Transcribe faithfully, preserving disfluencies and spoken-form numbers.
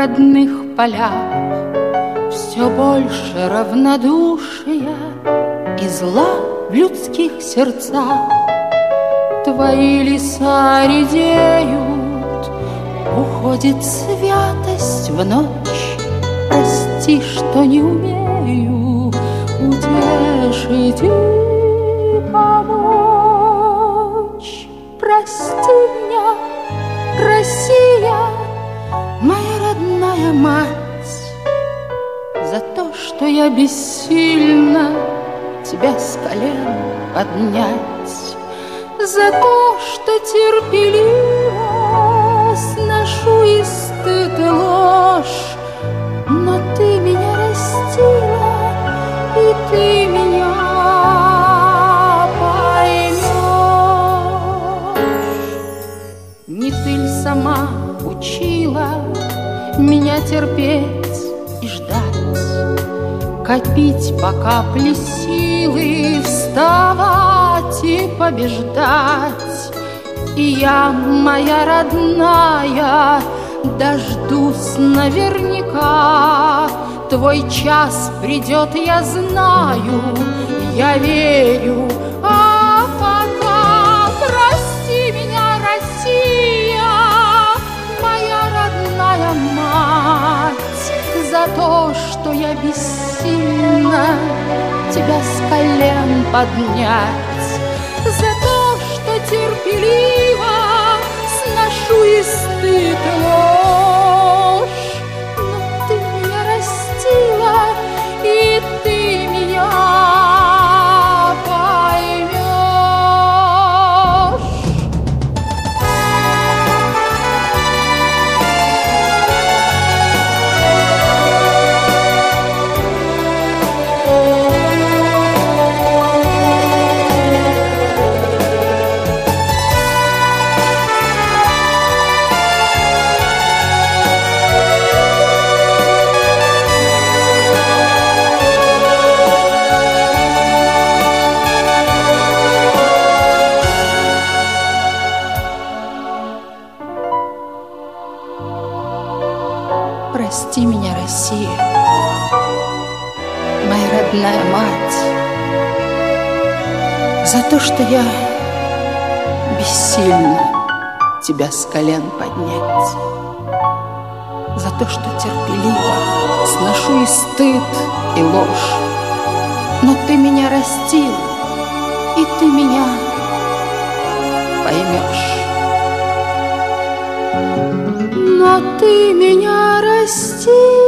родных полях все больше равнодушия и зла в людских сердцах. Твои леса редеют, уходит святость в ночь. Прости, что не умею утешить и помочь. Прости меня, Россия, моя родная мать, за то, что я бессильна тебя с колен поднять, за то, что терпеливо сношу и стыд, и ложь. Но ты меня растила, и ты меня поймешь. Не ты ль сама учила меня терпеть и ждать, копить по капле силы, вставать и побеждать? И я, моя родная, дождусь наверняка. Твой час придет, я знаю, я верю. А пока прости меня, Россия, моя родная мать, за то, что я бессильна тебя с колен поднять, за то, что терпеливо сношу и стыд, и ложь. Но ты меня растила, и ты меня поймешь. Прости меня, Россия, моя родная мать, за то, что я бессильна тебя с колен поднять, за то, что терпеливо сношу и стыд, и ложь. Но ты меня растила, и ты меня поймешь. Но ты меня растила,